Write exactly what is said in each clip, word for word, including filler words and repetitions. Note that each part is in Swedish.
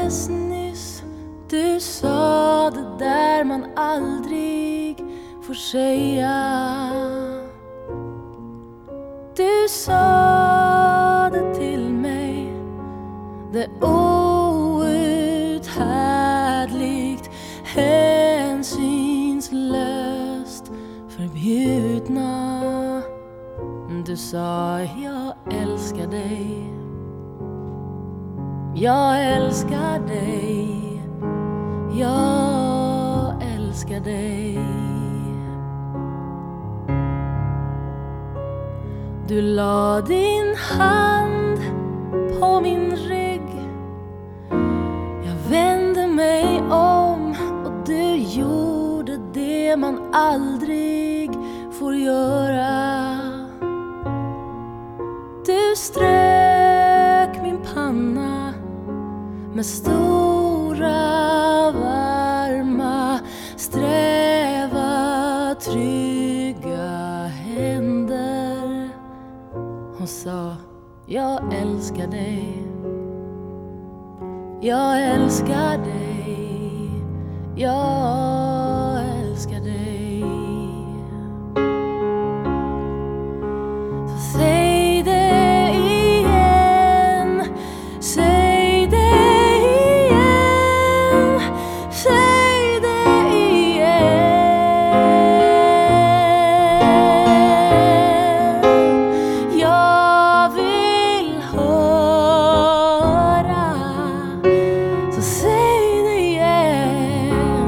alldeles nyss. Du sa det där man aldrig får säga. Du sa det till mig, det outhärdligt, hänsynslöst förbjudna. Du sa jag älskar dig, jag älskar dig, jag älskar dig. Du la din hand på min rygg. Jag vände mig om och du gjorde det man aldrig får göra. Du strök min panna med stora, varma, sträva, trygga händer. Hon sa, jag älskar dig, jag älskar dig, jag älskar dig. Så säg det igen, säg det igen, säg det igen. Jag vill höra, så säg det igen,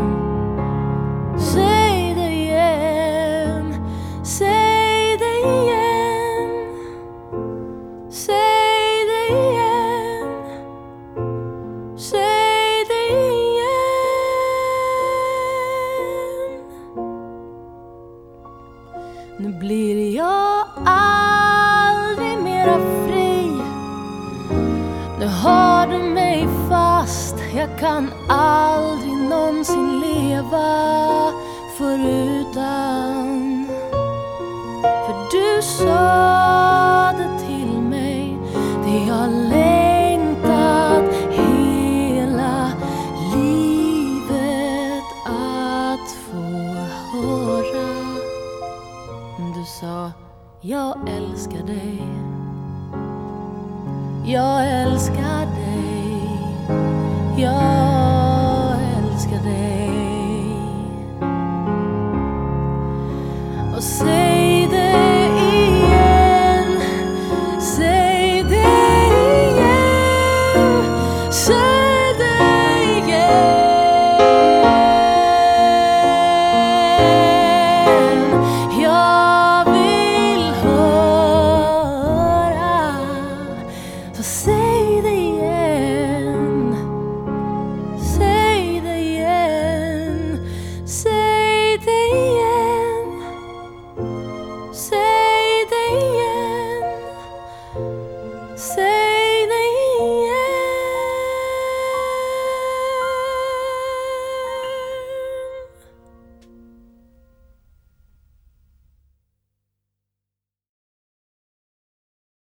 säg det igen, säg det igen, säg det igen, säg det igen. Nu blir jag aldrig mera fri. Nu har du mig fast. Jag kan aldrig någonsin leva förutan. För du sa det till mig, det jag längtat hela livet att få höra. Du sa, jag älskar dig, jag älskar dig, jag älskar dig. Och säg